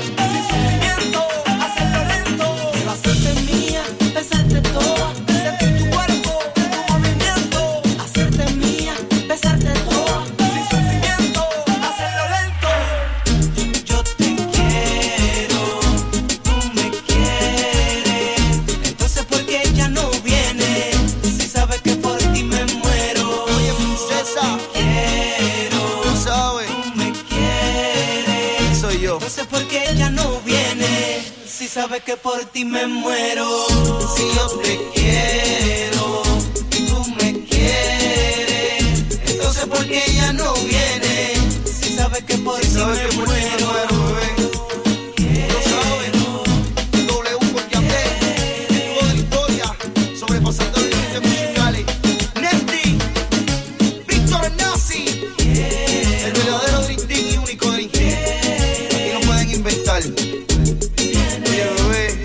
sin sufrimiento, hacerlo lento. Quiero hacerte mía, besarte toda, sentir tu cuerpo, tu movimiento. Hacerte mía, besarte toda, sin sufrimiento, hacerlo lento. Yo te quiero, tú me quieres. Entonces, ¿por qué ella no viene? Si sabes que por ti me muero. Oye, princesa, quiero, tú sabes, tú me quieres. Soy yo. Entonces, ¿por qué ella no viene? Si sabes que por ti me muero. Si yo te quiero y tú me quieres, entonces ¿por qué ella no viene? Si sabes que por ti me muero. Lo sabes, W porque hablé, el juego de la historia, sobrepasando los límites musicales. Nesty, Víctor Nazi, el verdadero Dream Team y único Dream Team. Aquí no pueden inventar. Oye, bebé,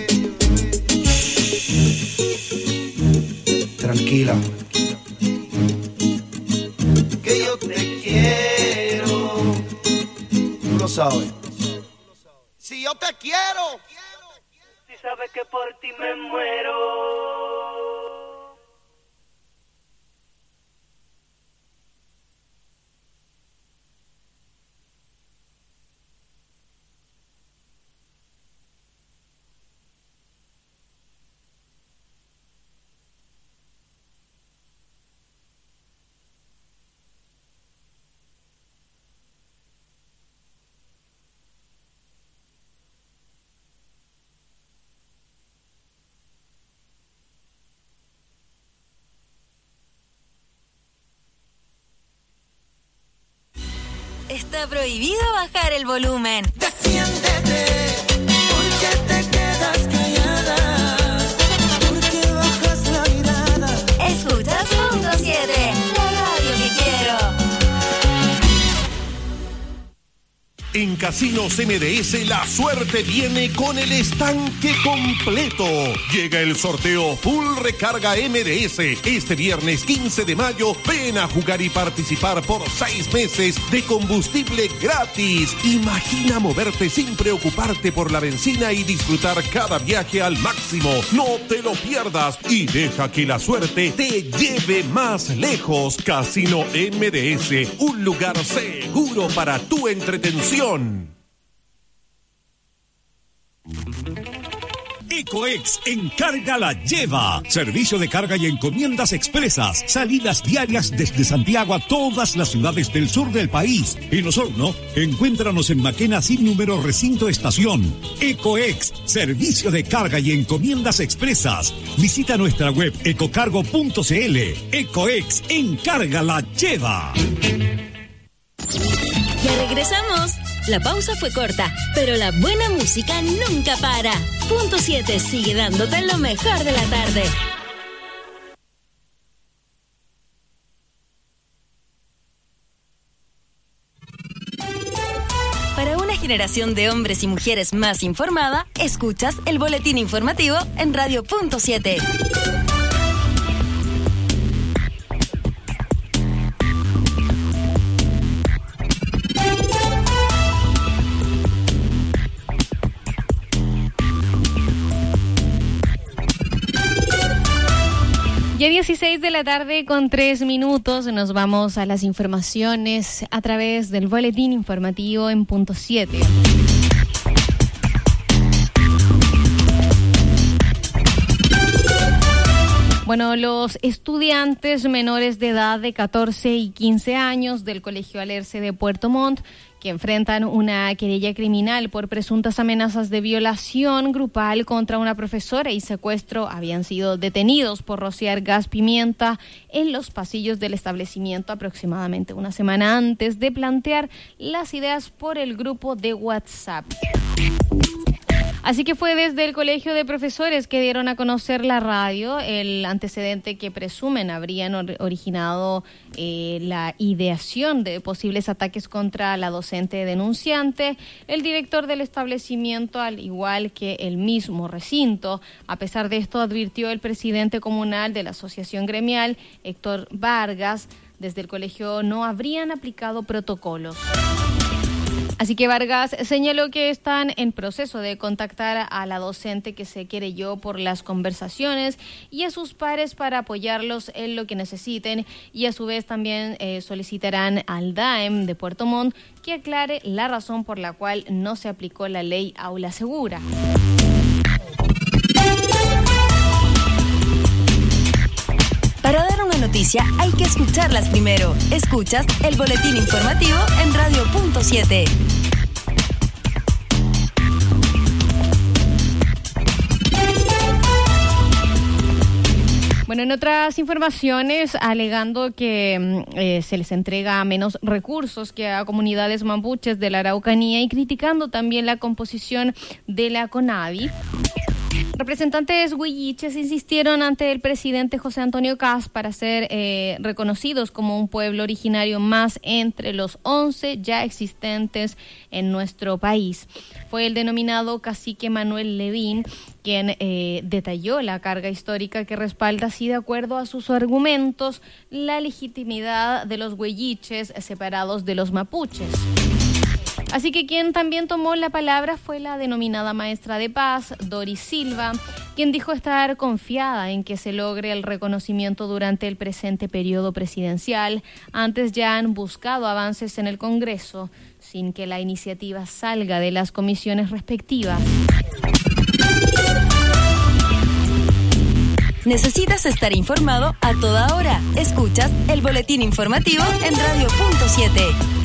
tranquila, que yo te quiero. Tú lo sabes. Si yo te quiero, si sabes que por ti me muero. Está prohibido bajar el volumen. Defiéndete, porque te quedas callada, porque bajas la mirada. Escuchas Punto 7, la radio que quiero. En Casinos MDS la suerte viene con el estanque completo. Llega el sorteo Full Recarga MDS. Este viernes 15 de mayo, ven a jugar y participar por 6 meses de combustible gratis. Imagina moverte sin preocuparte por la benzina y disfrutar cada viaje al máximo. No te lo pierdas y deja que la suerte te lleve más lejos. Casino MDS, un lugar seguro para tu entretención. Ecoex Encarga la Lleva. Servicio de carga y encomiendas expresas. Salidas diarias desde Santiago a todas las ciudades del sur del país. En Osorno, encuéntranos en Maquena sin número recinto estación. Ecoex, servicio de carga y encomiendas expresas. Visita nuestra web ecocargo.cl. Ecoex Encarga la Lleva. Ya regresamos. La pausa fue corta, pero la buena música nunca para. Punto 7 sigue dándote lo mejor de la tarde. Para una generación de hombres y mujeres más informada, escuchas el boletín informativo en Radio Punto 7. Ya 16 de la tarde con 3 minutos, nos vamos a las informaciones a través del boletín informativo en Punto 7. Bueno, los estudiantes menores de edad de 14 y 15 años del Colegio Alerce de Puerto Montt, que enfrentan una querella criminal por presuntas amenazas de violación grupal contra una profesora y secuestro, habían sido detenidos por rociar gas pimienta en los pasillos del establecimiento aproximadamente una semana antes de plantear las ideas por el grupo de WhatsApp. Así que fue desde el Colegio de Profesores que dieron a conocer la radio el antecedente que presumen habrían originado la ideación de posibles ataques contra la docente denunciante, el director del establecimiento, al igual que el mismo recinto. A pesar de esto, advirtió el presidente comunal de la Asociación Gremial, Héctor Vargas, desde el colegio no habrían aplicado protocolos. Así que Vargas señaló que están en proceso de contactar a la docente que se querelló por las conversaciones y a sus pares para apoyarlos en lo que necesiten, y a su vez también solicitarán al DAEM de Puerto Montt que aclare la razón por la cual no se aplicó la ley Aula Segura. Para dar una noticia hay que escucharlas primero. Escuchas el boletín informativo en Radio Punto 7. Bueno, en otras informaciones, alegando que se les entrega menos recursos que a comunidades mapuches de la Araucanía y criticando también la composición de la CONAVI, representantes huilliches insistieron ante el presidente José Antonio Kast para ser reconocidos como un pueblo originario más entre los 11 ya existentes en nuestro país. Fue el denominado cacique Manuel Levín quien detalló la carga histórica que respalda, así de acuerdo a sus argumentos, la legitimidad de los huilliches separados de los mapuches. Así que quien también tomó la palabra fue la denominada maestra de paz, Doris Silva, quien dijo estar confiada en que se logre el reconocimiento durante el presente periodo presidencial. Antes ya han buscado avances en el Congreso, sin que la iniciativa salga de las comisiones respectivas. ¿Necesitas estar informado a toda hora? Escuchas el boletín informativo en Radio Punto 7.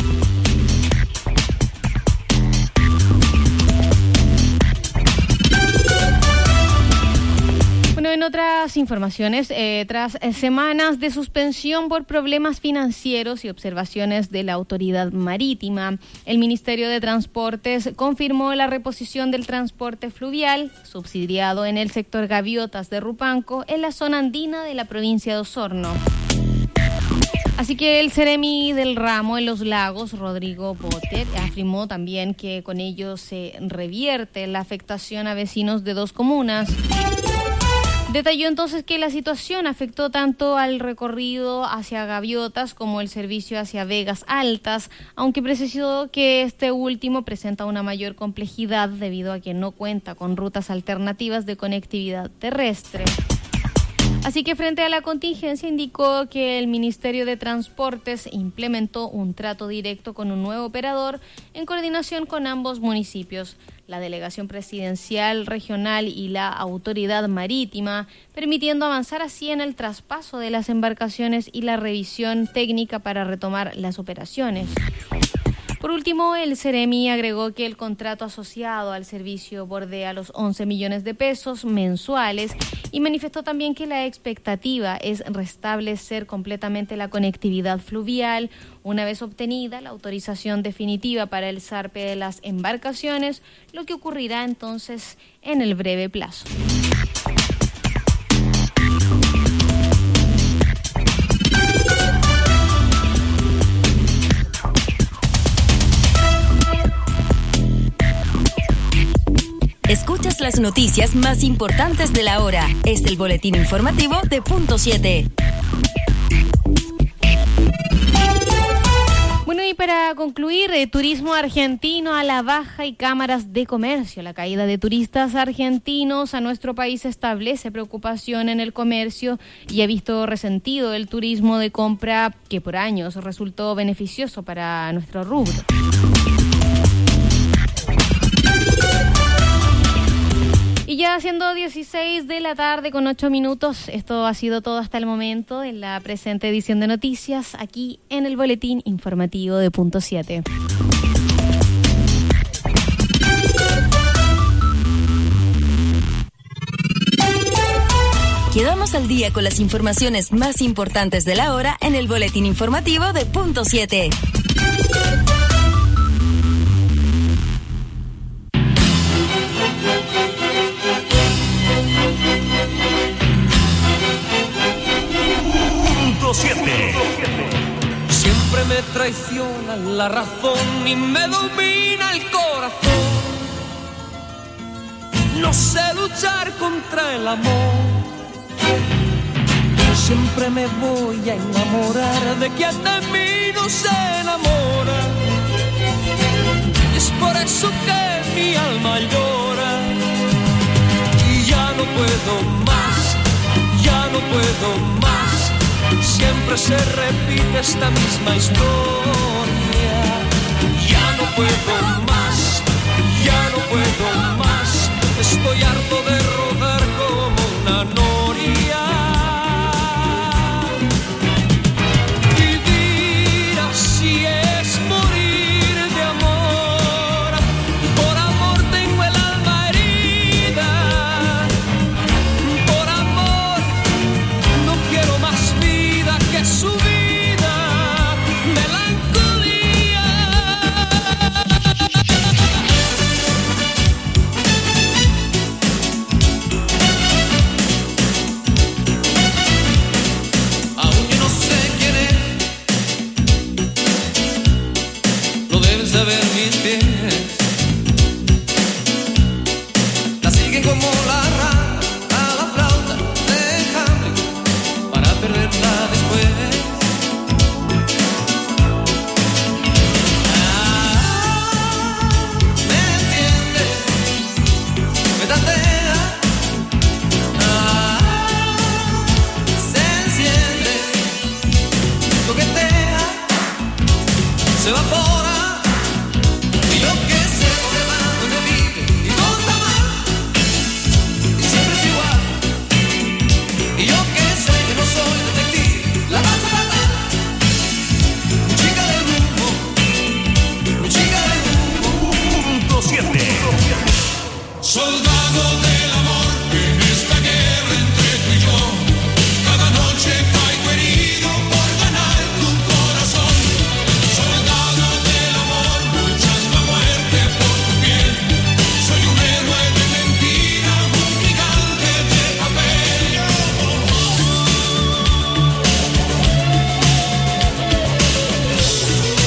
En otras informaciones, tras semanas de suspensión por problemas financieros y observaciones de la autoridad marítima, el Ministerio de Transportes confirmó la reposición del transporte fluvial subsidiado en el sector Gaviotas de Rupanco, en la zona andina de la provincia de Osorno. Así que el Ceremi del ramo en los lagos, Rodrigo Botet, afirmó también que con ello se revierte la afectación a vecinos de dos comunas. Detalló entonces que la situación afectó tanto al recorrido hacia Gaviotas como el servicio hacia Vegas Altas, aunque precisó que este último presenta una mayor complejidad debido a que no cuenta con rutas alternativas de conectividad terrestre. Así que frente a la contingencia indicó que el Ministerio de Transportes implementó un trato directo con un nuevo operador en coordinación con ambos municipios, la Delegación Presidencial Regional y la Autoridad Marítima, permitiendo avanzar así en el traspaso de las embarcaciones y la revisión técnica para retomar las operaciones. Por último, el Ceremi agregó que el contrato asociado al servicio bordea los 11 millones de pesos mensuales y manifestó también que la expectativa es restablecer completamente la conectividad fluvial una vez obtenida la autorización definitiva para el zarpe de las embarcaciones, lo que ocurrirá entonces en el breve plazo. Escuchas las noticias más importantes de la hora. Es el boletín informativo de Punto 7. Bueno, y para concluir, turismo argentino a la baja y cámaras de comercio. La caída de turistas argentinos a nuestro país establece preocupación en el comercio y ha visto resentido el turismo de compra que por años resultó beneficioso para nuestro rubro. Y ya siendo 16 de la tarde con 8 minutos, esto ha sido todo hasta el momento en la presente edición de noticias, aquí en el boletín informativo de Punto 7. Quedamos al día con las informaciones más importantes de la hora en el boletín informativo de Punto 7. Siempre me traiciona la razón y me domina el corazón. No sé luchar contra el amor. Siempre me voy a enamorar de quien de mí no se enamora. Es por eso que mi alma llora. Y ya no puedo más, ya no puedo más. Siempre se repite esta misma historia. Ya no puedo más, ya no puedo más. Estoy harto de rodar como una noria. Vivir así es morir de amor. Por amor tengo el alma herida. Por amor no quiero más vida que su vida. Melancolía. Aún yo no sé quién es, lo deben saber mis pies. La siguen como la rana a la flauta de Hamlet para perderla después. Me entiende, me tantea, se enciende, coquetea, se evapora. Y yo que sé dónde va, dónde vive, y todo está mal, y siempre es igual. Y yo que sé que no soy detective, la paso fatal. Mi chica del rumbo, mi chica del rumbo. Punto 7. Soldado del amor, en esta guerra entre tú y yo, cada noche caigo herido por ganar tu corazón. Soldado del amor, luchando a muerte por tu piel. Soy un héroe de mentira, un gigante de papel.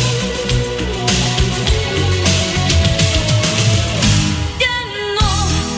Ya no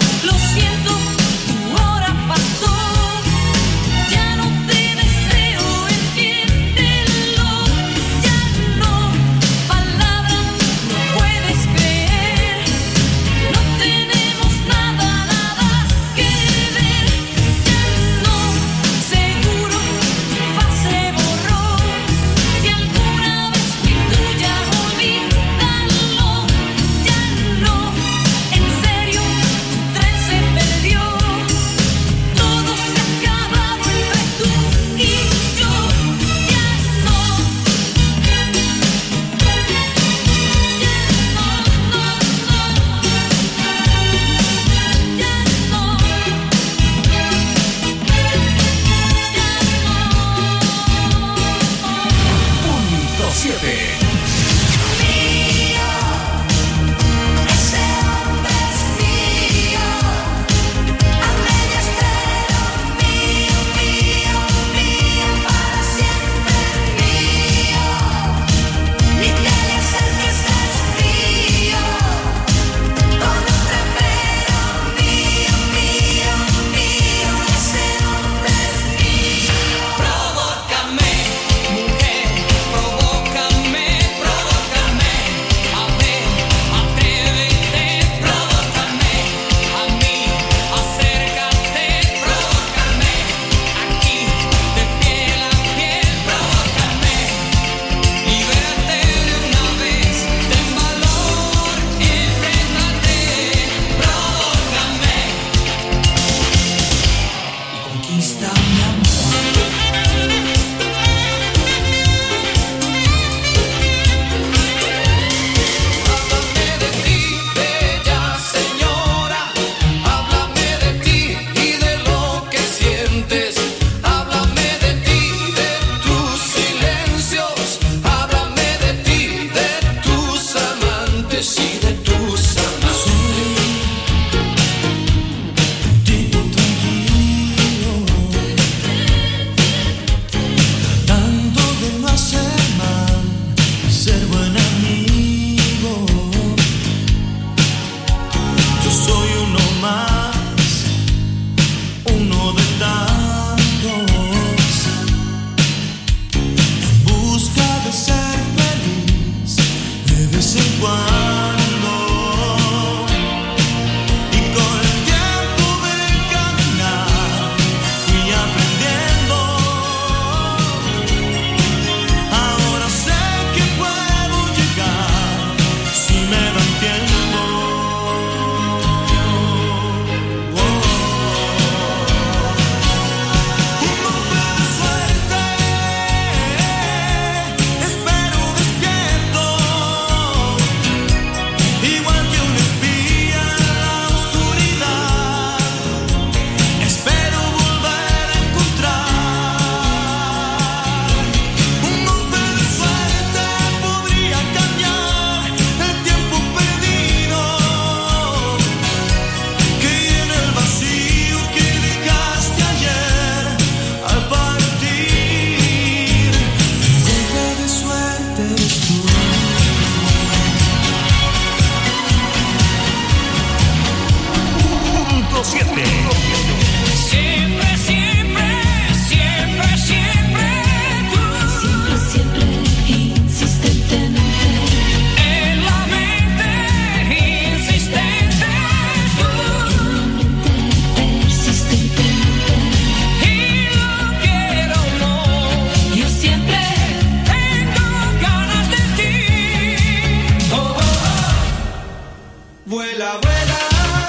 vuela.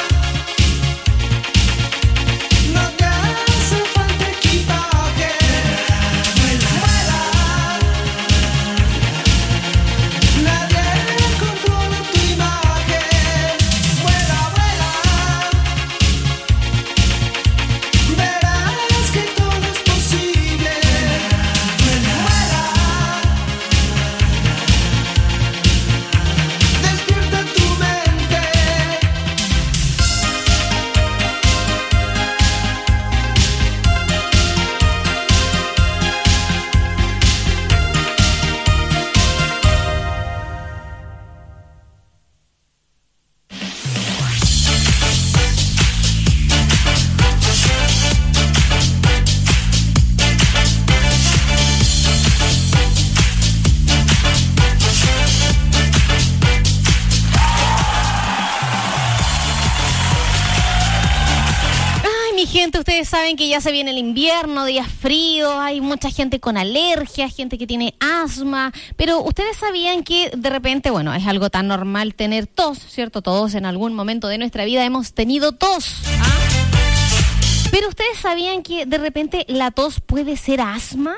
No te hace falta equipaje. Vuela. Nadie controla tu imagen. Vuela, vuela. Verás que todo es posible. Vuela. Despierta tu mente. Ay, mi gente, ustedes saben que ya se viene el invierno, días fríos, hay mucha gente con alergias, gente que tiene asma, pero ustedes sabían que de repente, bueno, es algo tan normal tener tos, ¿cierto? Todos en algún momento de nuestra vida hemos tenido tos. ¿Ah? Pero ustedes sabían que de repente la tos puede ser asma.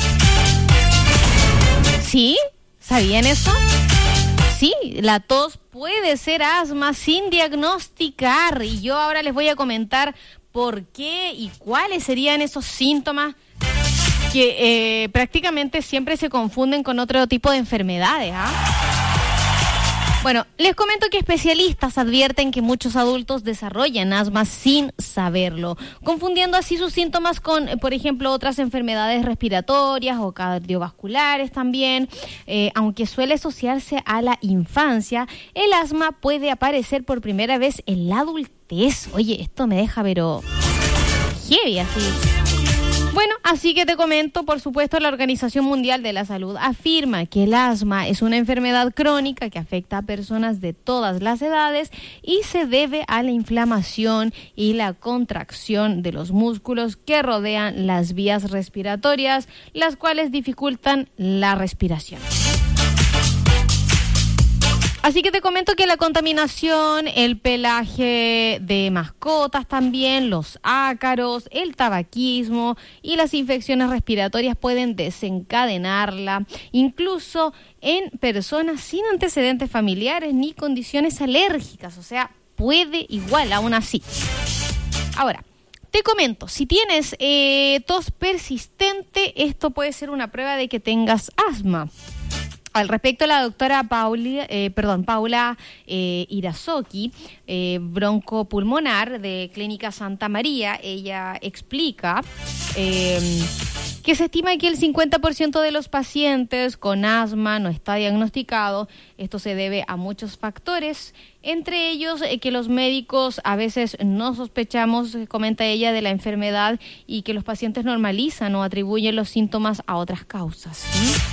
¿Sí? ¿Sabían eso? Sí, la tos puede ser asma sin diagnosticar, y yo ahora les voy a comentar por qué y cuáles serían esos síntomas que prácticamente siempre se confunden con otro tipo de enfermedades. Bueno, les comento que especialistas advierten que muchos adultos desarrollan asma sin saberlo, confundiendo así sus síntomas con, por ejemplo, otras enfermedades respiratorias o cardiovasculares también. Aunque suele asociarse a la infancia, el asma puede aparecer por primera vez en la adultez. Oye, esto me deja pero heavy así. Bueno, así que te comento, por supuesto, la Organización Mundial de la Salud afirma que el asma es una enfermedad crónica que afecta a personas de todas las edades y se debe a la inflamación y la contracción de los músculos que rodean las vías respiratorias, las cuales dificultan la respiración. Así que te comento que la contaminación, el pelaje de mascotas también, los ácaros, el tabaquismo y las infecciones respiratorias pueden desencadenarla, incluso en personas sin antecedentes familiares ni condiciones alérgicas, o sea, puede igual aún así. Ahora, te comento, si tienes tos persistente, esto puede ser una prueba de que tengas asma. Al respecto, la doctora Paula Irazoki, broncopulmonar de Clínica Santa María, ella explica que se estima que el 50% de los pacientes con asma no está diagnosticado. Esto se debe a muchos factores, entre ellos que los médicos a veces no sospechamos, comenta ella, de la enfermedad y que los pacientes normalizan o atribuyen los síntomas a otras causas.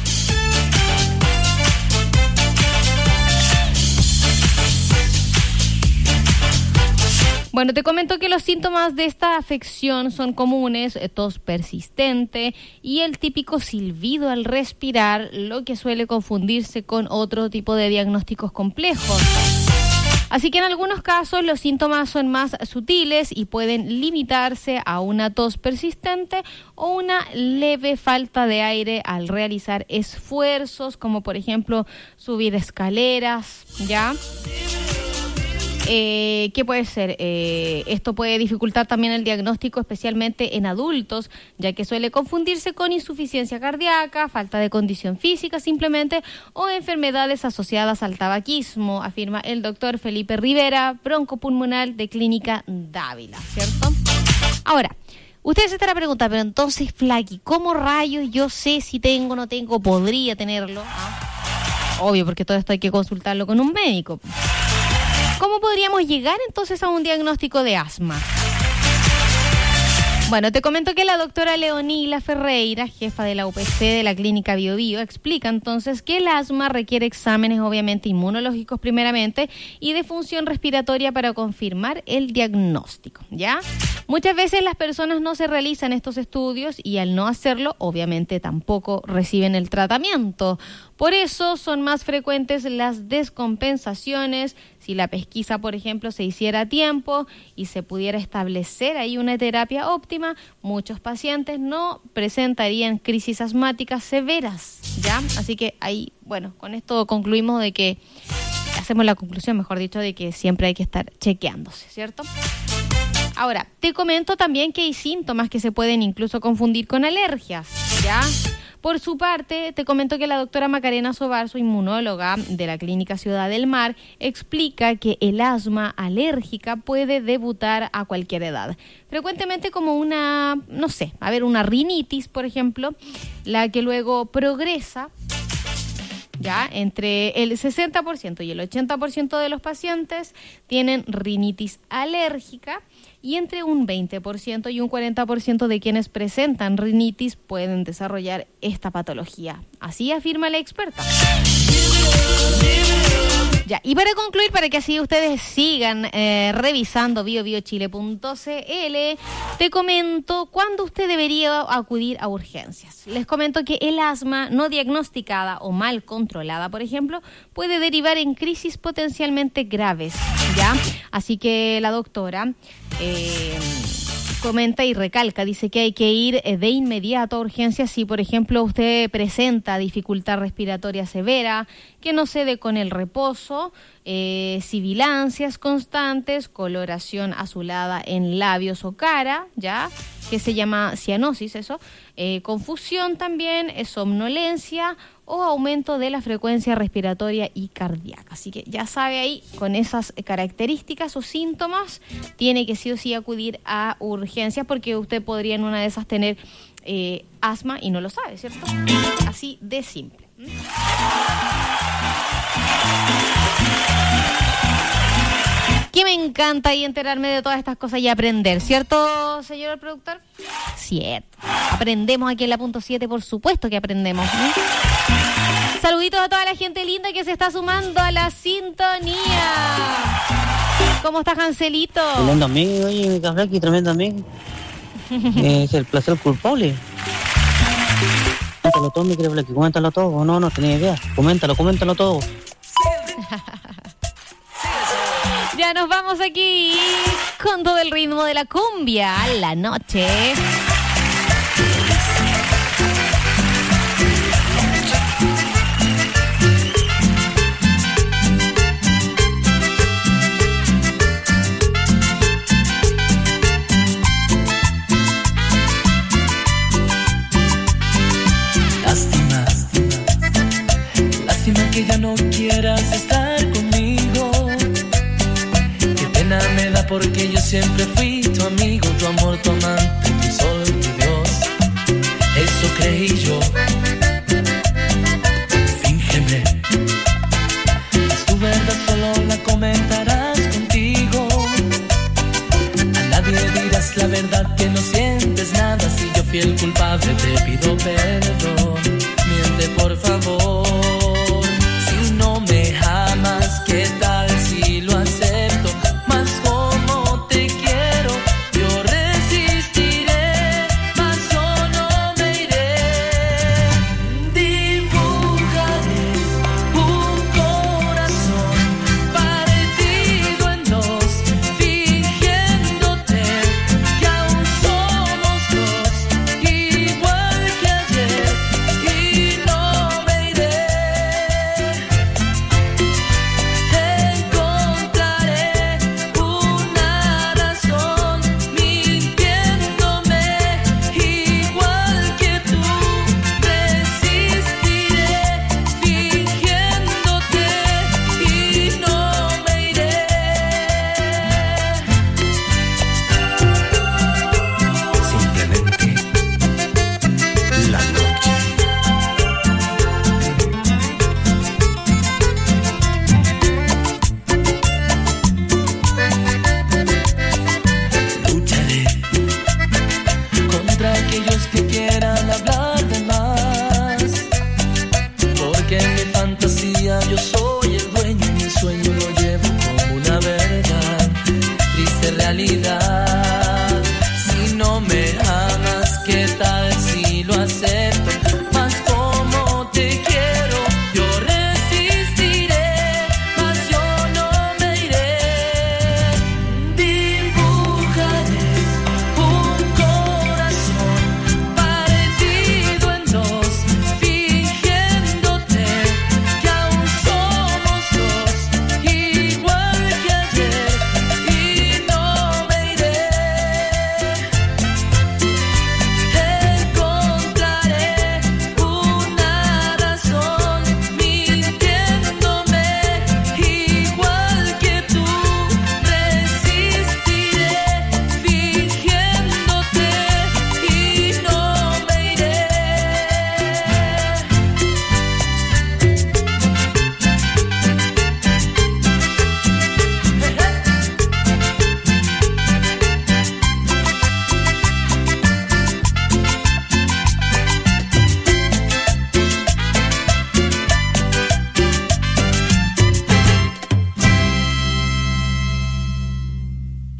Bueno, te comento que los síntomas de esta afección son comunes: tos persistente y el típico silbido al respirar, lo que suele confundirse con otro tipo de diagnósticos complejos. Así que en algunos casos los síntomas son más sutiles y pueden limitarse a una tos persistente o una leve falta de aire al realizar esfuerzos, como por ejemplo subir escaleras, ¿ya? ¿Qué puede ser? Esto puede dificultar también el diagnóstico, especialmente en adultos, ya que suele confundirse con insuficiencia cardíaca, falta de condición física simplemente, o enfermedades asociadas al tabaquismo, afirma el doctor Felipe Rivera, broncopulmonar de Clínica Dávila, ¿cierto? Ahora, ustedes se estarán preguntando, pero entonces, Flaky, ¿cómo rayos yo sé si tengo o no tengo, podría tenerlo? Obvio, porque todo esto hay que consultarlo con un médico. ¿Cómo podríamos llegar entonces a un diagnóstico de asma? Bueno, te comento que la doctora Leonila Ferreira, jefa de la UPC de la Clínica Bio Bio, explica entonces que el asma requiere exámenes obviamente inmunológicos primeramente y de función respiratoria para confirmar el diagnóstico, ¿ya? Muchas veces las personas no se realizan estos estudios y al no hacerlo, obviamente tampoco reciben el tratamiento. Por eso son más frecuentes las descompensaciones. Si la pesquisa, por ejemplo, se hiciera a tiempo y se pudiera establecer ahí una terapia óptima, muchos pacientes no presentarían crisis asmáticas severas, ¿ya? Así que ahí, bueno, con esto concluimos de que, hacemos la conclusión, mejor dicho, de que siempre hay que estar chequeándose, ¿cierto? Ahora, te comento también que hay síntomas que se pueden incluso confundir con alergias, ¿ya? Por su parte, te comento que la doctora Macarena Sobarzo, inmunóloga de la Clínica Ciudad del Mar, explica que el asma alérgica puede debutar a cualquier edad. Frecuentemente como una, no sé, una rinitis, por ejemplo, la que luego progresa. Ya, entre el 60% y el 80% de los pacientes tienen rinitis alérgica y entre un 20% y un 40% de quienes presentan rinitis pueden desarrollar esta patología. Así afirma la experta. Ya, y para concluir, para que así ustedes sigan revisando biobiochile.cl, te comento cuándo usted debería acudir a urgencias. Les comento que el asma no diagnosticada o mal controlada, por ejemplo, puede derivar en crisis potencialmente graves, ¿ya? Así que la doctora comenta y recalca, dice que hay que ir de inmediato a urgencias si, por ejemplo, usted presenta dificultad respiratoria severa, que no cede con el reposo, sibilancias constantes, coloración azulada en labios o cara, ¿ya? Que se llama cianosis, eso, confusión también, somnolencia o aumento de la frecuencia respiratoria y cardíaca. Así que ya sabe ahí, con esas características o síntomas, tiene que sí o sí acudir a urgencias porque usted podría en una de esas tener asma y no lo sabe, ¿cierto? Así de simple. Que me encanta ahí enterarme de todas estas cosas y aprender, ¿cierto, señor productor? Cierto. Aprendemos aquí en la punto 7, por supuesto que aprendemos. Saluditos a toda la gente linda que se está sumando a la sintonía. ¿Cómo está, Jancelito? Tremendo amigo, oye, Cafraki, tremendo amigo. Es el placer culpable. Cuéntalo todo, mi querido Blacky, coméntalo todo. No tenía idea. Coméntalo todo. Ya nos vamos aquí con todo el ritmo de la cumbia a la noche. Lástima que ya no quieras estar conmigo. Qué pena me da porque yo siempre fui tu amigo, tu amor, tu amante, tu sol, tu Dios. Eso creí yo. Fíngeme. Es tu verdad, solo la comentarás contigo. A nadie dirás la verdad que no sientes nada. Si yo fui el culpable te pido perdón. Miente por favor. Si no me amas, ¿qué tal si lo acepto? Más como te quiero, yo resistiré, más yo no me iré. Dibujaré un corazón partido en dos, fingiéndote que aún somos dos, igual que ayer, y no me iré. Encontraré una razón mintiéndome, igual que tú. Resistiré fingiéndote y no me iré. Simplemente la noche. Lucharé contra aquellos que quieran hablar de más, porque en mi fantasía yo soy el dueño y mi sueño lo llevo como una verdad. Triste realidad,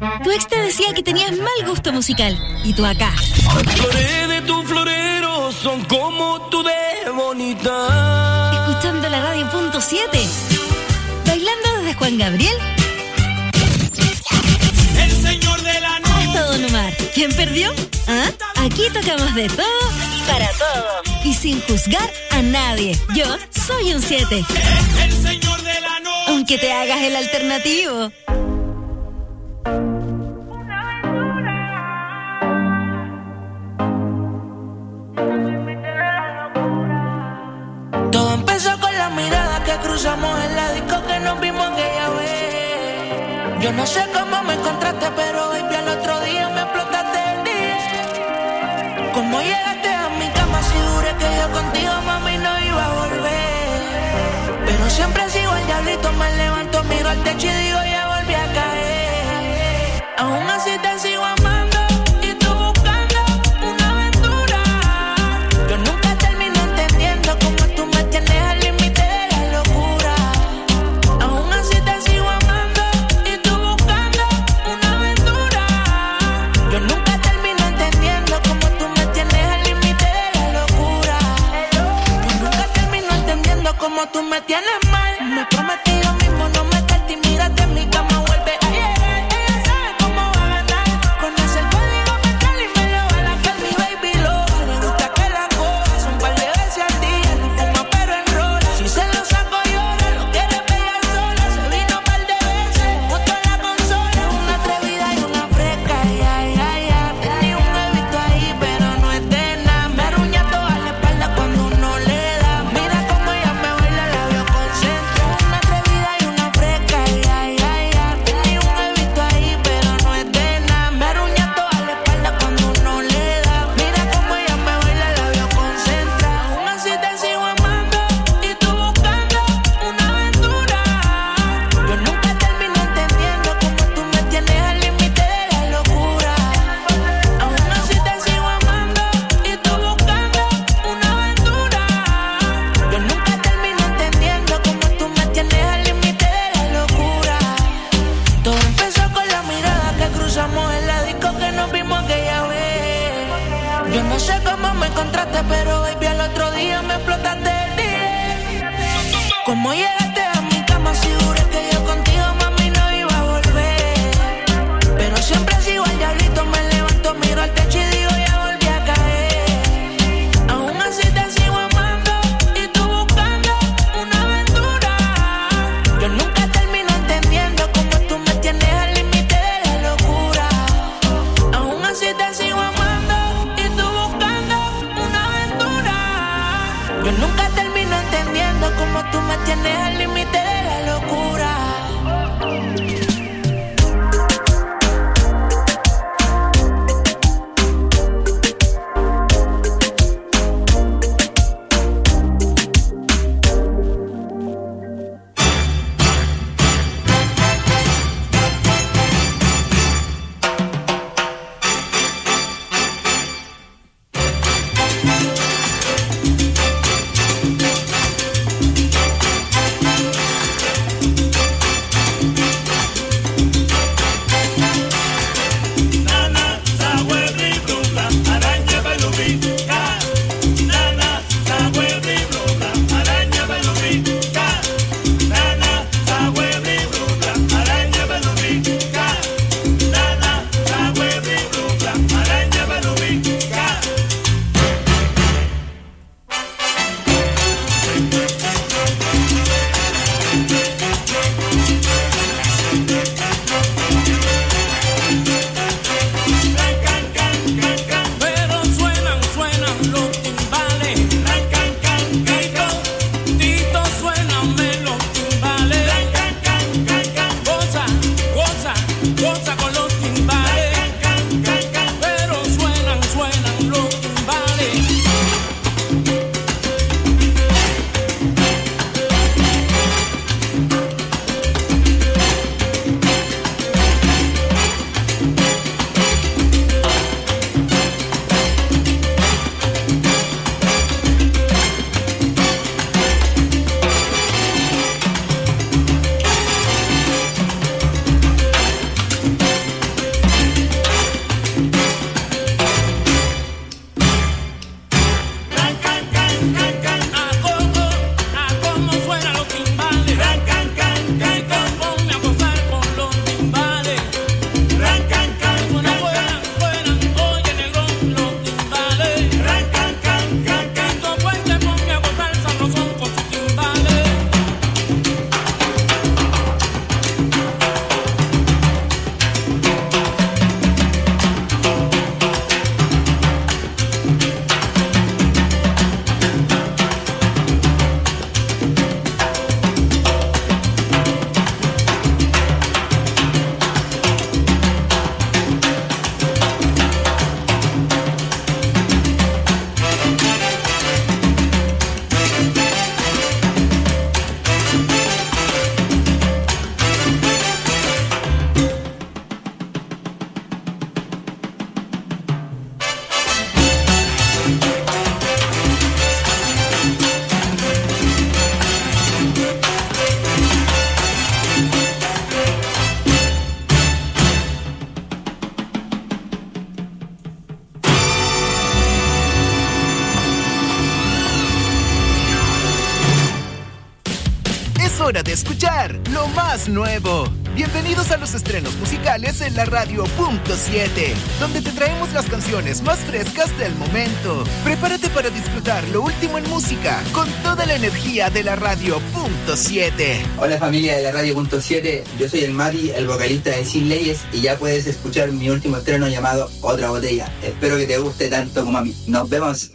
Tu ex te decía que tenías mal gusto musical. Y tú acá. Las flores de tu florero son como tú de bonita. Escuchando la radio .7. Bailando desde Juan Gabriel. El señor de la noche. Hasta Don Omar. ¿Quién perdió? ¿Ah? Aquí tocamos de todo para todos. Y sin juzgar a nadie. Yo soy un 7. El señor de la noche. Aunque te hagas el alternativo. Todo empezó con la mirada que cruzamos en la disco que nos vimos aquella vez. Yo no sé cómo me encontraste, pero baby, al otro día me explotaste el día. ¿Cómo llegaste a mi cama si juré que yo contigo, mami, no iba a volver? Pero siempre sigo el diablito, me levanto, miro al techo y digo, ya volví a caer. Aún así te sigo amando y tú buscando una aventura. Yo nunca termino entendiendo cómo tú me tienes al límite de la locura. Aún así te sigo amando y tú buscando una aventura. Yo nunca termino entendiendo cómo tú me tienes al límite de la locura. Yo nunca termino entendiendo cómo tú me tienes mal. Me prometí yo mismo no meterte y mírate en mi cama, vuelve a llegar. Ella sabe cómo va a ganar. Conoce el código mental y me lo va a lacar. Mi baby loca, le gusta que la coja. Son par de veces al día, no fuma pero enrola. Si se lo saco llora, lo quiere pegar sola. Se vino par de veces, moto en la consola. Una atrevida y una fresca, tenía un bebito ahí pero no es de nada. Me arruña toda la espalda cuando uno le da. Mira cómo ella me baila, la veo concentrada. Una atrevida y una fresca, tenía un bebito ahí pero no es de nada. Me arruña toda la espalda cuando uno le da. Mira cómo ella me baila, la veo concentrada. Aún así te sigo amando y tú buscando una aventura. Yo nunca termino entendiendo cómo tú me tienes al límite de la locura. Aún así te sigo amando y tú buscando una aventura. Yo nunca termino entendiendo cómo tú me tienes al límite de la locura. Todo empezó con la mirada que cruzamos en la disco que nos vimos aquella vez. Yo no sé cómo me encontraste, pero baby, al otro día me explotaste el día. ¿Cómo llegaste a mi cama si juré que yo contigo, mami, no iba a volver? Pero siempre sigo al diablito, me levanto, miro al techo y digo, ya volví a caer. Aún así te sigo amando y tú buscando una aventura. Yo nunca termino entendiendo cómo tú me tienes al límite de la locura. Aún así te sigo amando y tú buscando una aventura. Yo nunca termino entendiendo cómo tú me tienes al límite de la locura. hora de escuchar lo más nuevo. Bienvenidos a los estrenos musicales en la Radio Punto 7, donde te traemos las canciones más frescas del momento. Prepárate para disfrutar lo último en música con toda la energía de la Radio Punto 7. Hola familia de la Radio Punto 7, yo soy el Mati, el vocalista de Sin Leyes, y ya puedes escuchar mi último estreno llamado Otra Botella. Espero que te guste tanto como a mí. Nos vemos.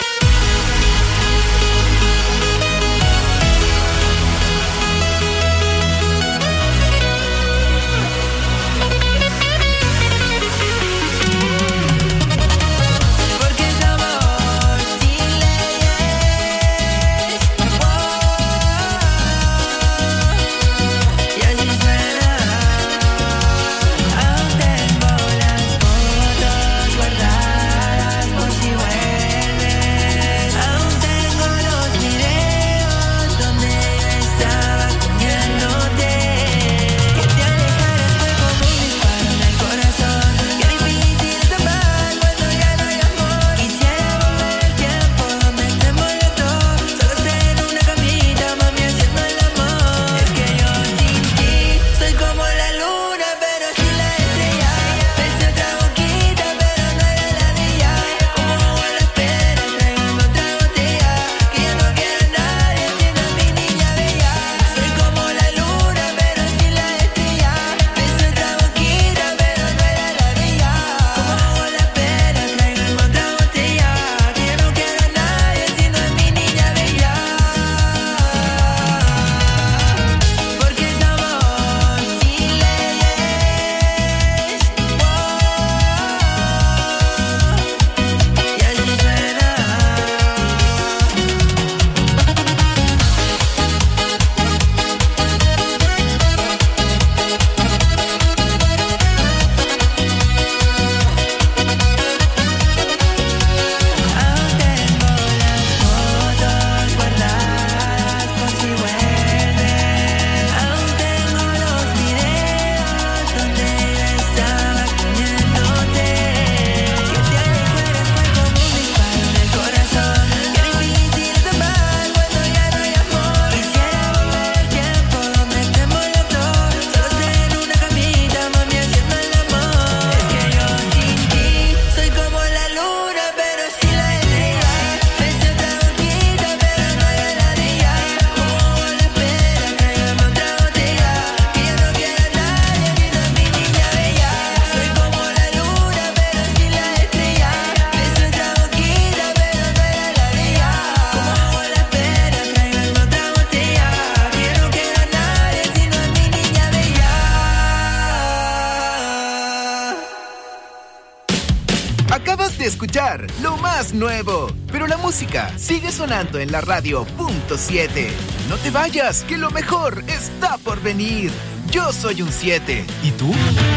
Lo más nuevo, pero la música sigue sonando en la Radio Punto 7. No te vayas, que lo mejor está por venir. Yo soy un 7. ¿Y tú?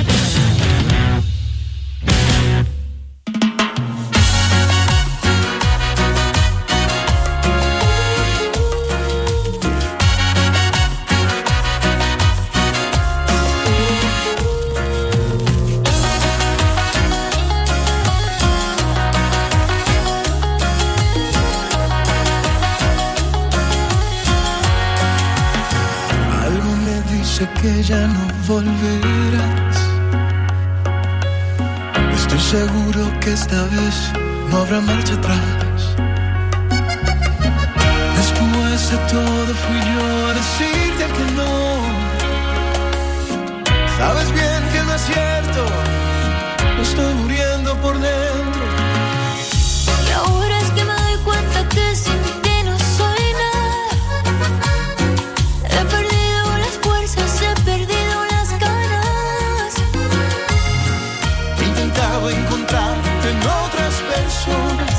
Que ya no volverás. Estoy seguro que esta vez no habrá marcha atrás. Después de todo fui yo a decirte que no. Sabes bien que no es cierto, me estoy muriendo por dentro. Y ahora es que me doy cuenta que sin ti no soy nada. He perdido las fuerzas, he perdido las ganas. Intentaba encontrarte en otras personas.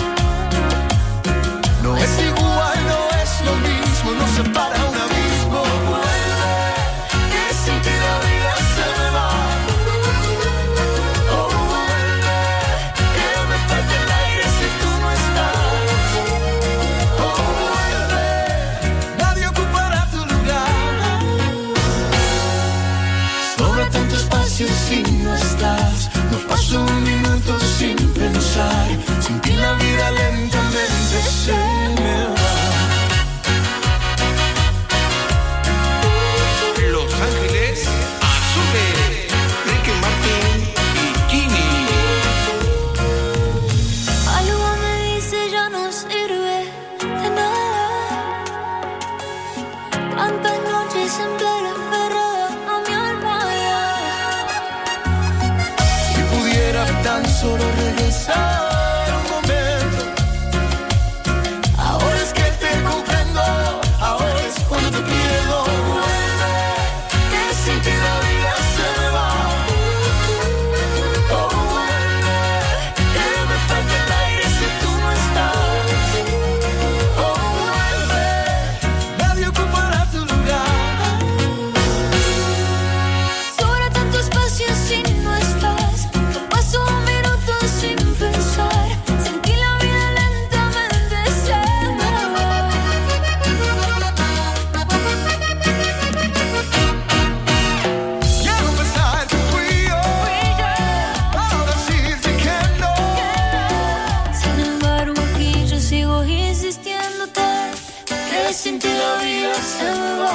No es igual, no es lo mismo, nos separa un abismo. Vuelve, que sin ti la vida se me va. Oh, vuelve, que me falta el aire si tú no estás. Oh, vuelve, nadie ocupará tu lugar. Sobra tanto espacio si no estás. No paso un minuto sin pensar. Sin ti la vida lentamente se me va. solo regresar un momento. Ahora es que te comprendo, ahora es cuando te pierdo. Vuelve, que sin ti la vida se me va. Oh, vuelve, que me falta el aire si tú no estás. Oh, vuelve, nadie ocupará tu lugar. Sobra tanto espacio si no estás. No paso un minuto sin pensar. Sentí la vida lentamente se me va. Quiero pensar que fui yo, ahora sí sé que no. Sin embargo aquí yo sigo insistiéndote que sin ti la vida se me va.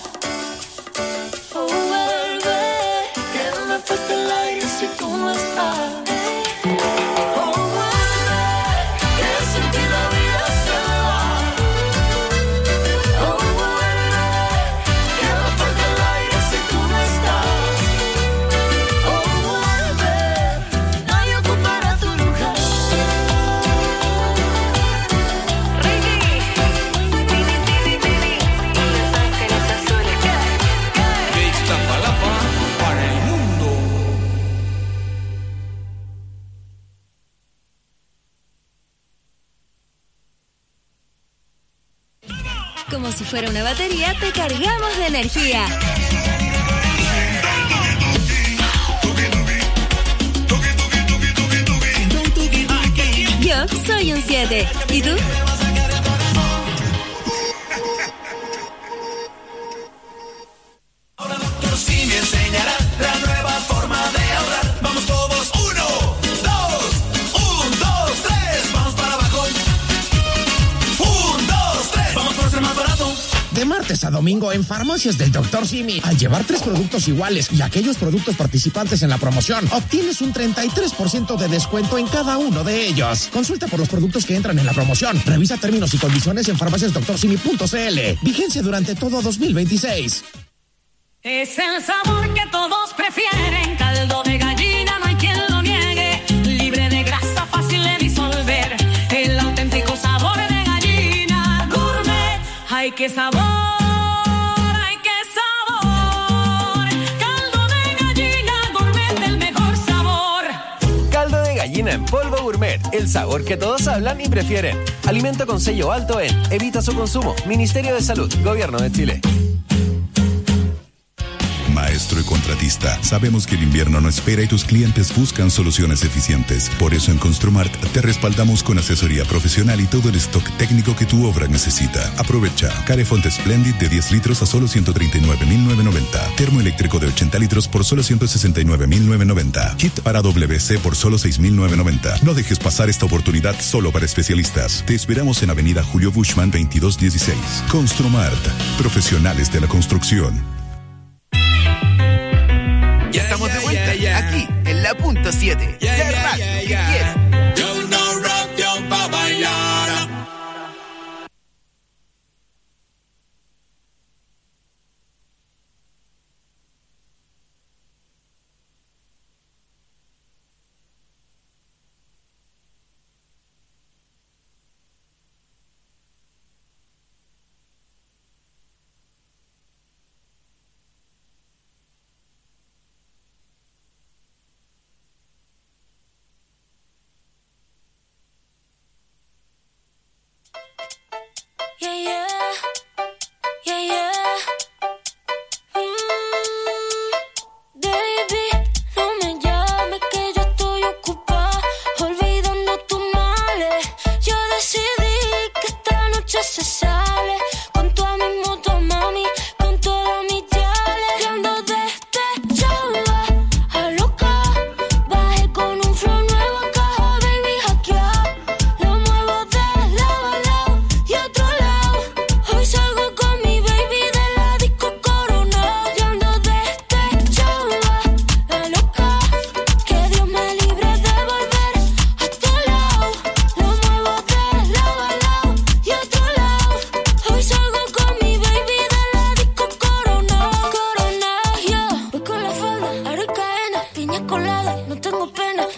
Oh, vuelve, Que me falta el aire si tú no estás. Oh, vuelve, que sin ti la vida se me va. Oh, vuelve, que me falta el aire si tú no estás. Oh, vuelve, nadie ocupará tu lugar. De Iztapalapa para el mundo. Como si fuera una batería, te cargamos de energía. Yo soy un 7. ¿Y tú? Ahora Doctor sí me enseñará la nueva forma de ahorrar. Vamos todos, 1, 2, 3. Vamos para abajo. 1, 2, 3. Vamos por ser más barato. De martes a domingo en Farmacias del Dr. Simi. Al llevar 3 productos iguales y aquellos productos participantes en la promoción, obtienes un 33% de descuento en cada uno de ellos. Consulta por los productos que entran en la promoción. Revisa términos y condiciones en farmaciasdoctorsimi.cl. Vigencia durante todo 2026. Es el sabor que todos prefieren, caldo de gallina, no hay quien lo niegue, libre de grasa, fácil de disolver, el auténtico sabor de gallina, gourmet, ay qué sabor, caldo de gallina, gourmet, el mejor sabor. Caldo de gallina en polvo gourmet, el sabor que todos hablan y prefieren. Alimento con sello alto en Evita su consumo. Ministerio de Salud, Gobierno de Chile. Maestro y contratista, sabemos que el invierno no espera y tus clientes buscan soluciones eficientes. Por eso en Construmart te respaldamos con asesoría profesional y todo el stock técnico que tu obra necesita. Aprovecha Carefont Splendid de 10 litros a solo 139.990. Termoeléctrico de 80 litros por solo 169.990. Kit para WC por solo 6.990. No dejes pasar esta oportunidad solo para especialistas. Te esperamos en Avenida Julio Bushman 2216. Construmart, profesionales de la construcción. Ya estamos de vuelta, aquí, en la punto 7. La radio que quiero. Yo no rock yo pa' bailar.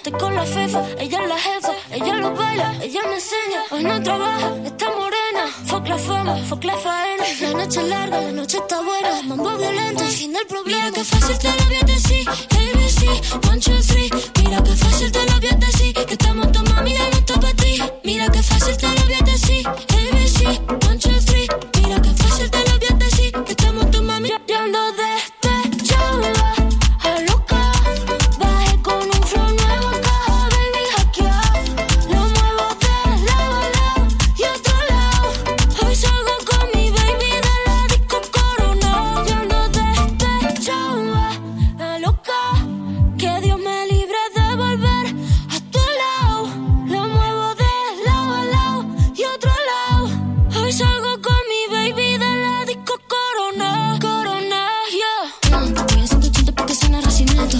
estoy con la fefa, ella es la jefa, ella lo baila, ella me enseña. Hoy no trabaja, está morena. Fuck la fama, fuck la faena. La noche es larga, la noche está buena. Mambo violento, el fin del problema. Mira que fácil te lo voy a decir, ABC, 1, 2, 3. Mira que fácil te lo voy a decir, que estamos tu mami, ya no está para ti. Mira que fácil te lo voy a decir, ABC, 1, 2, 3. Mira que fácil te lo voy a decir, que estamos tu mami, ya ando despechada. A loca, bajé con un flow nuevo en caja, baby, hackeado. Lo muevo de lado a lado y otro lado. Hoy salgo con mi baby de la disco Corona. Yo ando despechada, a loca. Que Dios me libre de volver a tu lado. Lo muevo de lado a lado y otro lado. Hoy salgo con mi baby de la disco Corona. Corona, yeah. Voy a 180 porque suena racimiento.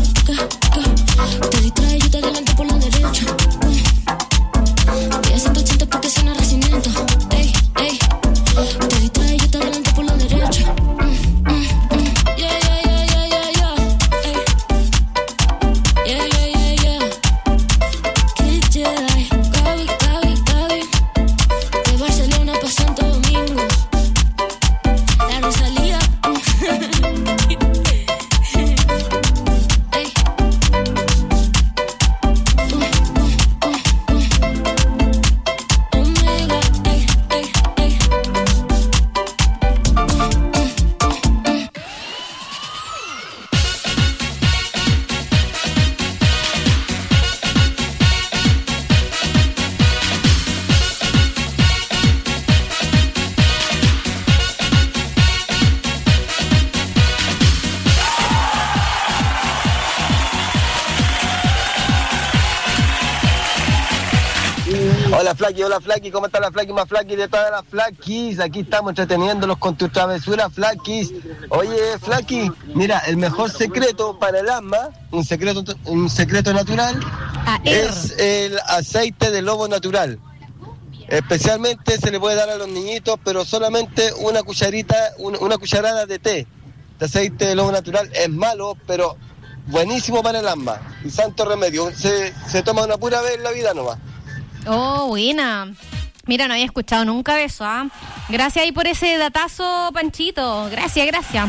Te distrae y te adelanto por la derecha. Voy a 180 porque suena racimiento. Ey, ey. Te distrae y te adelanto por la derecha. Yeah, yeah, yeah, yeah, yeah, yeah. Ey. Yeah, yeah, yeah, yeah. Kid Jedi. Gaby, Gaby, Gaby. De Barcelona pa' Santo Domingo. La Rosalía. Ey. Omega, ey, ey, ey. Hola Flaky, ¿cómo está la Flaky más Flaky de todas las Flakis? Aquí estamos entreteniéndolos con tu travesura Flakis. Oye Flaky, mira, el mejor secreto para el asma, un secreto natural, es el aceite de lobo natural. Especialmente se le puede dar a los niñitos, pero solamente una cucharada de té de aceite de lobo natural. Es malo, pero buenísimo para el asma. Y santo remedio, se toma una pura vez en la vida nomás. Oh, buena. Mira, no había escuchado nunca de eso, ¿ah? Gracias ahí por ese datazo, Panchito. Gracias.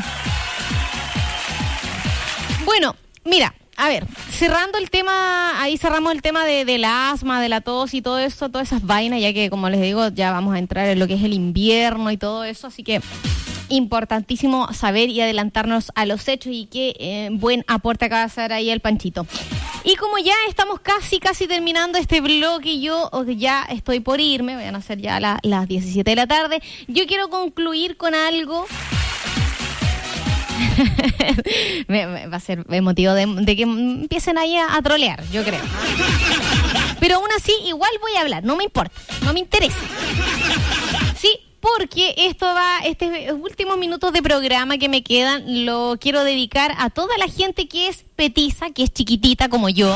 Bueno, mira, a ver, cerrando el tema, ahí cerramos el tema del asma, de la tos y todo eso, todas esas vainas, ya que, como les digo, ya vamos a entrar en lo que es el invierno y todo eso, así que importantísimo saber y adelantarnos a los hechos, y qué buen aporte acaba de hacer ahí el Panchito. Y como ya estamos casi terminando este bloque, yo ya estoy por irme, van a ser ya las 17 de la tarde, yo quiero concluir con algo. Va a ser motivo de que empiecen ahí a trolear, yo creo. Pero aún así, igual voy a hablar, no me importa, no me interesa. Sí, porque estos últimos minutos de programa que me quedan, lo quiero dedicar a toda la gente que es petiza, que es chiquitita como yo.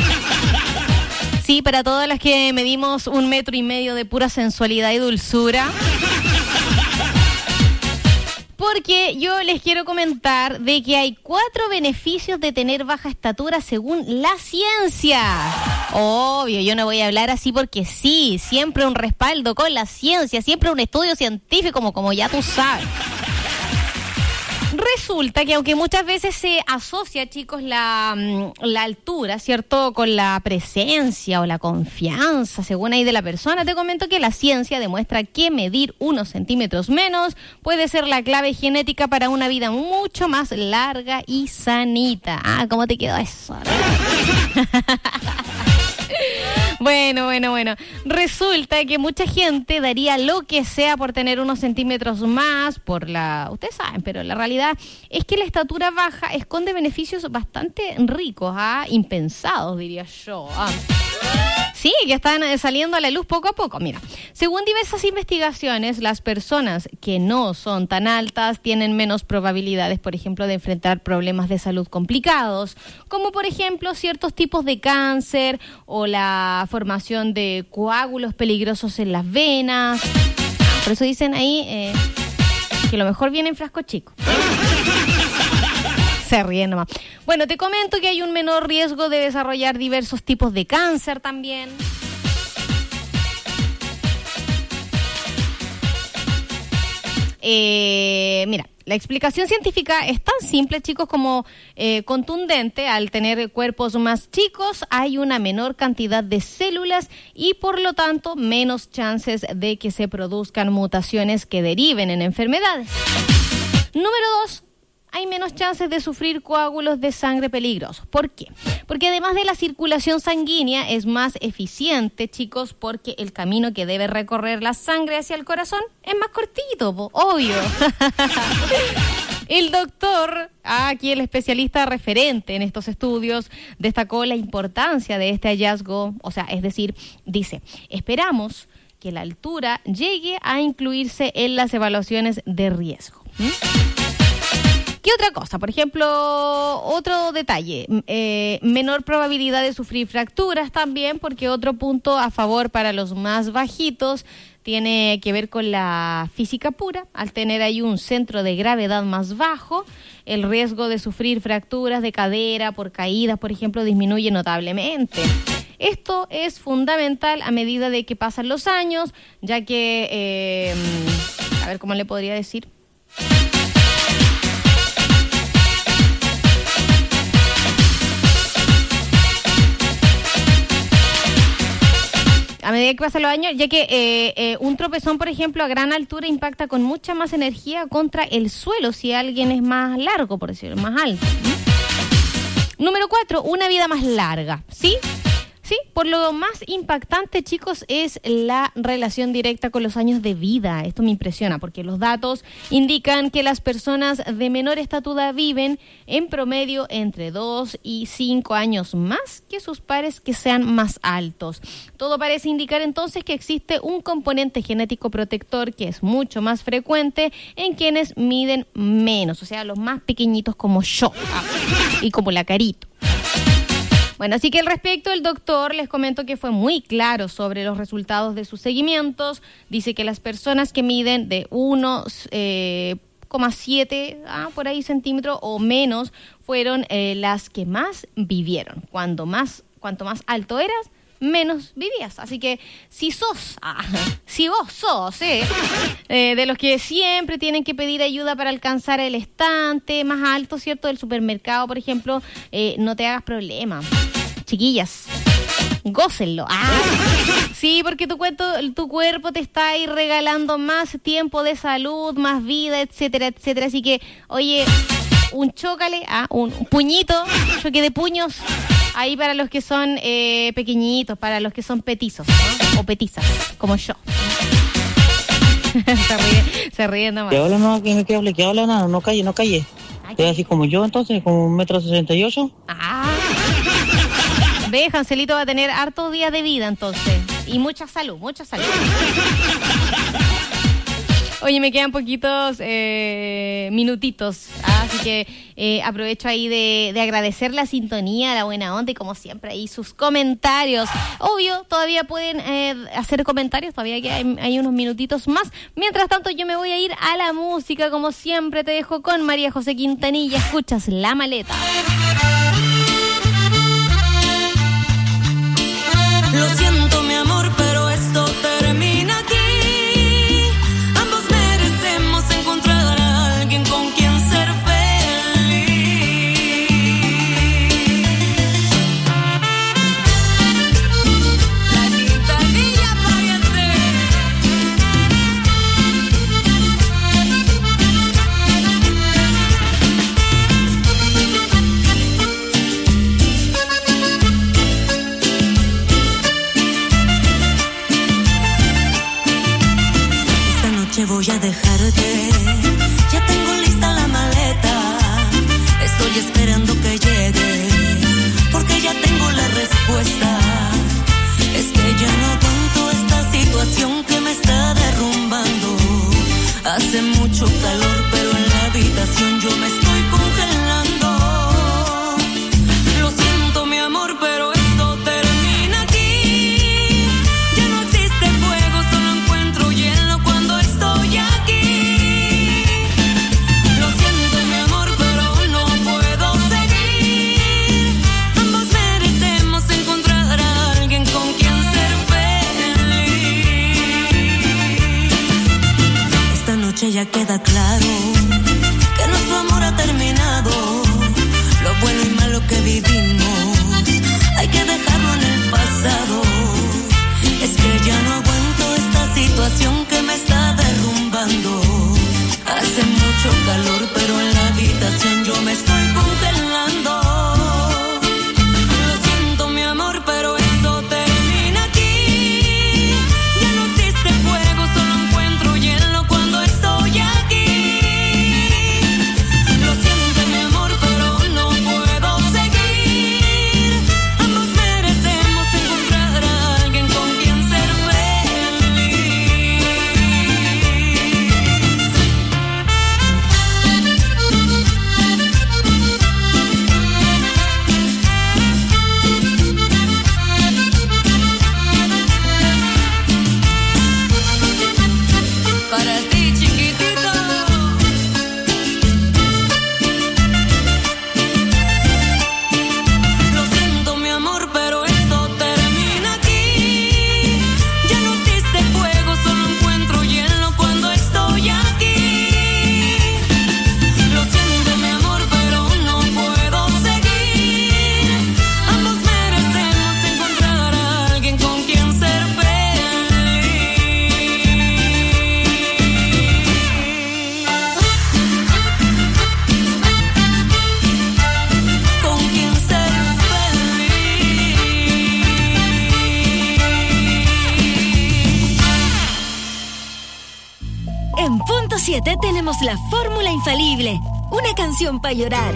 Sí, para todas las que medimos 1,5 metros de pura sensualidad y dulzura. Porque yo les quiero comentar de que hay 4 beneficios de tener baja estatura según la ciencia. Obvio, yo no voy a hablar así porque sí, siempre un respaldo con la ciencia, siempre un estudio científico, como ya tú sabes. Resulta que aunque muchas veces se asocia, chicos, la altura, ¿cierto?, con la presencia o la confianza, según ahí de la persona, te comento que la ciencia demuestra que medir unos centímetros menos puede ser la clave genética para una vida mucho más larga y sanita. Ah, ¿cómo te quedó eso? Bueno. Resulta que mucha gente daría lo que sea por tener unos centímetros más, ustedes saben, pero la realidad es que la estatura baja esconde beneficios bastante ricos, impensados, diría yo. Sí, que están saliendo a la luz poco a poco. Mira, según diversas investigaciones, las personas que no son tan altas tienen menos probabilidades, por ejemplo, de enfrentar problemas de salud complicados, como por ejemplo ciertos tipos de cáncer o la formación de coágulos peligrosos en las venas. Por eso dicen ahí que lo mejor viene en frasco chico. Se ríen nomás. Bueno, te comento que hay un menor riesgo de desarrollar diversos tipos de cáncer también. Mira, la explicación científica es tan simple, chicos, como contundente. Al tener cuerpos más chicos, hay una menor cantidad de células y, por lo tanto, menos chances de que se produzcan mutaciones que deriven en enfermedades. Número 2. Hay menos chances de sufrir coágulos de sangre peligrosos. ¿Por qué? Porque además de la circulación sanguínea es más eficiente, chicos, porque el camino que debe recorrer la sangre hacia el corazón es más cortito, obvio. El doctor, aquí el especialista referente en estos estudios, destacó la importancia de este hallazgo, es decir, dice, esperamos que la altura llegue a incluirse en las evaluaciones de riesgo. ¿Qué otra cosa? Por ejemplo, otro detalle, menor probabilidad de sufrir fracturas también, porque otro punto a favor para los más bajitos tiene que ver con la física pura. Al tener ahí un centro de gravedad más bajo, el riesgo de sufrir fracturas de cadera por caídas, por ejemplo, disminuye notablemente. Esto es fundamental a medida de que pasan los años, ya que, a ver cómo le podría decir. A medida que pasan los años, ya que un tropezón, por ejemplo, a gran altura impacta con mucha más energía contra el suelo si alguien es más largo, por decirlo, más alto. Número 4, una vida más larga, ¿sí? Sí, por lo más impactante, chicos, es la relación directa con los años de vida. Esto me impresiona porque los datos indican que las personas de menor estatura viven en promedio entre 2 y 5 años más que sus pares que sean más altos. Todo parece indicar entonces que existe un componente genético protector que es mucho más frecuente en quienes miden menos, o sea, los más pequeñitos como yo y como la Carito. Bueno, así que al respecto, el doctor les comento que fue muy claro sobre los resultados de sus seguimientos. Dice que las personas que miden de 1,7 por ahí centímetros o menos fueron las que más vivieron. Cuanto más alto eras, menos vivías. Así que si vos sos de los que siempre tienen que pedir ayuda para alcanzar el estante más alto, ¿cierto? Del supermercado, por ejemplo, no te hagas problema. Chiquillas, gócenlo. Sí, porque tu cuerpo te está ahí regalando más tiempo de salud, más vida, etcétera, etcétera. Así que, oye, un chócale, un puñito, choque de puños, ahí para los que son pequeñitos, para los que son petizos, ¿no? O petizas, como yo. se ríe nomás. Que habla, no, que hable, que habla, nada, no calle. Es así como yo, entonces, como 1,68 m. Ve, Janselito va a tener hartos días de vida, entonces. Y mucha salud. Oye, me quedan poquitos minutitos, así que aprovecho ahí de agradecer la sintonía, la buena onda y como siempre ahí sus comentarios. Obvio, todavía pueden hacer comentarios, todavía que hay unos minutitos más. Mientras tanto, yo me voy a ir a la música, como siempre te dejo con María José Quintanilla. Escuchas La Maleta. Lo siento, mi amor, pero esto termina aquí. Ambos merecemos encontrar a alguien con quien ser feliz. La Quintanilla pariente. Voy a dejarte, ya tengo lista la maleta, estoy esperando que llegue, porque ya tengo la respuesta. Es que ya no aguanto esta situación que me está derrumbando. Hace mucho calor, pero en la habitación yo me estoy congelando. Lo siento, mi amor, pero esto termina aquí. Ya no existe fuego, solo encuentro hielo cuando estoy aquí. Lo siento, mi amor, pero no puedo 7 tenemos la fórmula infalible. Una canción para llorar.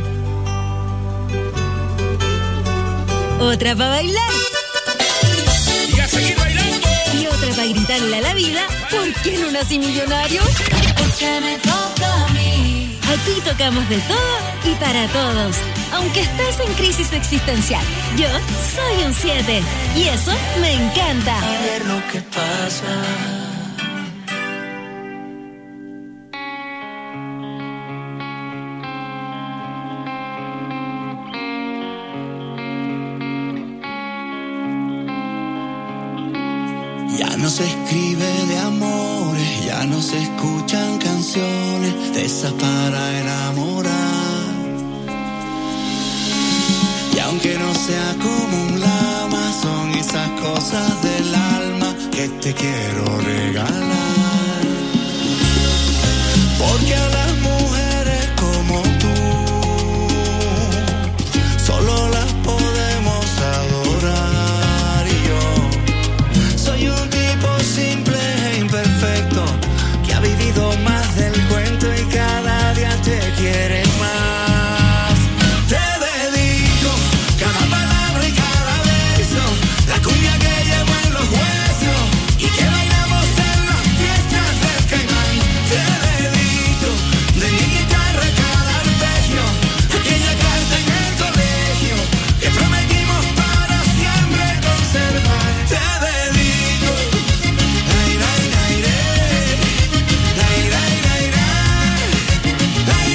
Otra para bailar. Y a seguir bailando. Y otra para gritarle a la vida, ¿por qué no nací millonario? Porque me toca a mí. Aquí tocamos de todo y para todos. Aunque estés en crisis existencial, yo soy un 7 y eso me encanta. A ver lo que pasa. Ya no se escribe de amores, ya no se escuchan canciones de esas para enamorar. Y aunque no sea como un lama, son esas cosas del alma que te quiero regalar. Porque a las mujeres como tú solo las podemos adorar. Y yo soy un tipo simple e imperfecto que ha vivido más del cuento y cada día te quiere más. Te dedico cada palabra y cada beso, la cumbia que llevo en los huesos y que bailamos en las fiestas del Caimán. Te dedico de mi guitarra cada arpegio, aquella carta en el colegio que prometimos para siempre conservar. Te dedico ay, ay, ay, ay, ay, ay, ay, ay,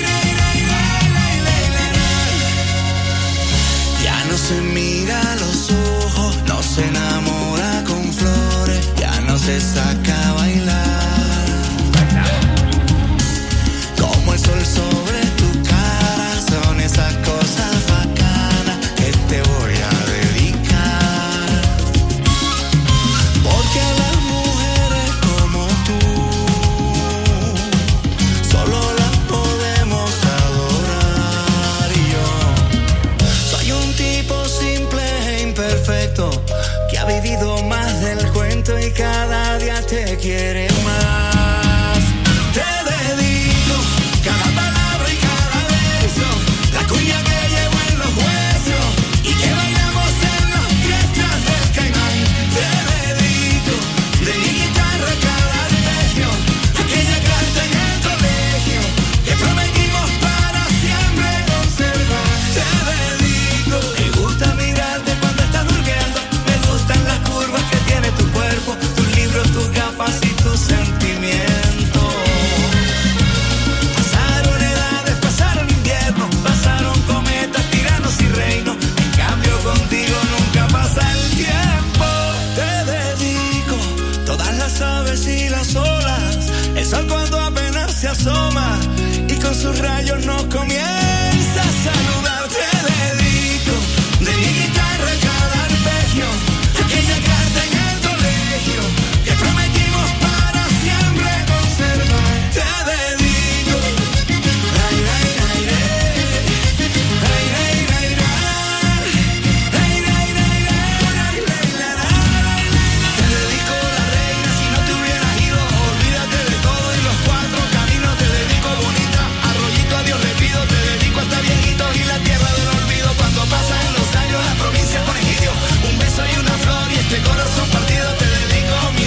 ay. Ya no se mira a los ojos, no se enamora con flores, ya no se saca a bailar. Como el sol sobre tu cara, son esas cosas bacanas que te voy a dedicar. Porque a las mujeres como tú solo las podemos adorar. Y yo soy un tipo simple e imperfecto que ha vivido más del cuento y cada día te quiere